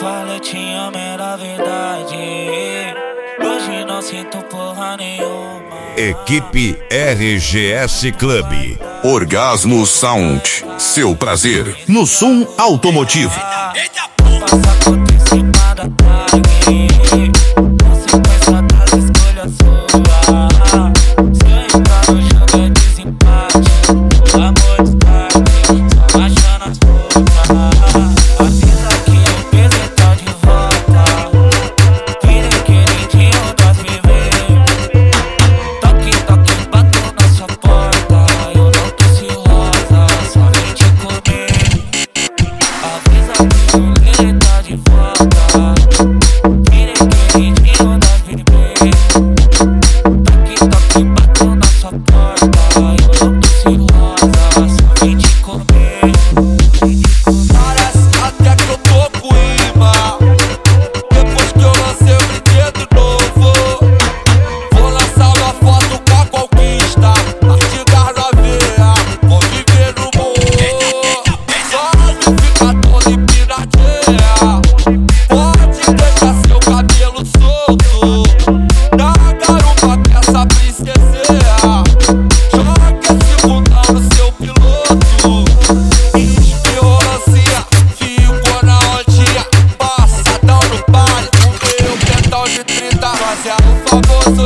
falei te amo era verdade. Hoje não sinto porra nenhuma. Equipe RGS Club. Orgasmo Sound, seu prazer no som automotivo. Passa por cima da tag. Consequência das escolhas suas. Se eu entrar no jogo é desempate. Amor descarte, só baixando as forças. Avisa que o peso tá de volta. Virei queridinho das viver. Toque, toque, bato na sua porta. Eu não trouxe rosa, só vim te comer. Avisa que o Lili tá de volta. Virei queridinho das viver. Toque, toque, bato na sua porta. Eu não trouxe rosa, só vim te comer. Parece até que eu tô com imã. Depois que eu lancei o brinquedo novo, vou lançar uma foto com a conquista. Artigas na veia, vou viver no mundo. Só me fica toda empinadinha. Pode deixar seu cabelo solto. Na garupa dessa princesinha. Joga esse bundão no seu piloto. Espirrolancinha, ficou na ondinha. Passadão no baile, o meu pentão de 30. Mas é o famoso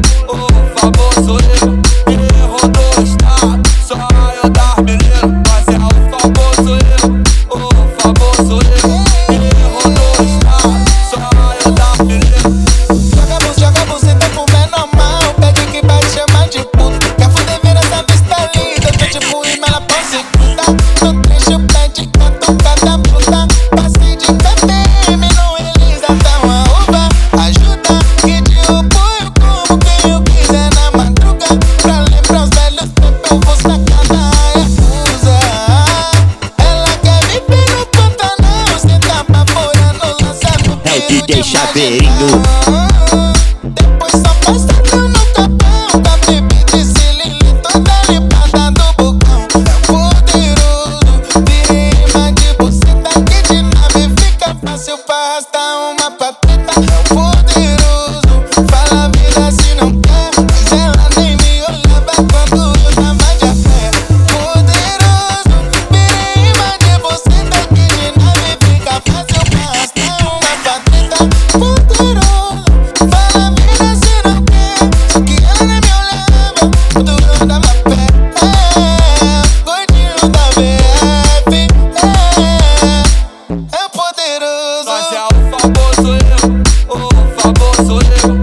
eu, que rodou o estado. Só eu das meninas. Mas é o famoso eu, que rodou o estado. Só eu das meninas. Joga você tá com pé na mão. Pede que vai te chamar de puto. Quer fuder, vira essa vista linda. Tô tipo rima, ela prossecuta. No trecho pede canto cada puta. Passe de KTM, não elisa até uma uva. Ajuda que te apoio como quem eu quiser na madruga. Pra lembrar os velhos tempos eu vou sacar da Yakuza. Ela quer viver no Pantanal. Cê tá baforando, lançando É o piro DJ de Chaveirinho. depois só passando no capão. Da bebê de Cilili toda limpada do bocão. É poderoso, virei imã de buceta. Que de nave fica fácil pra arrastar uma pateta. É poderoso, fala a vida se não quer. Mas ela nem me olhava quando eu tava de a pé. Poderoso, virei imã de buceta. Que de nave fica fácil pra arrastar uma pateta. Poderoso, fala a vida se não quer. Só que ela nem me olhava quando eu dava pé. Gordinho da VF. É poderoso. Mas é o famoso eu,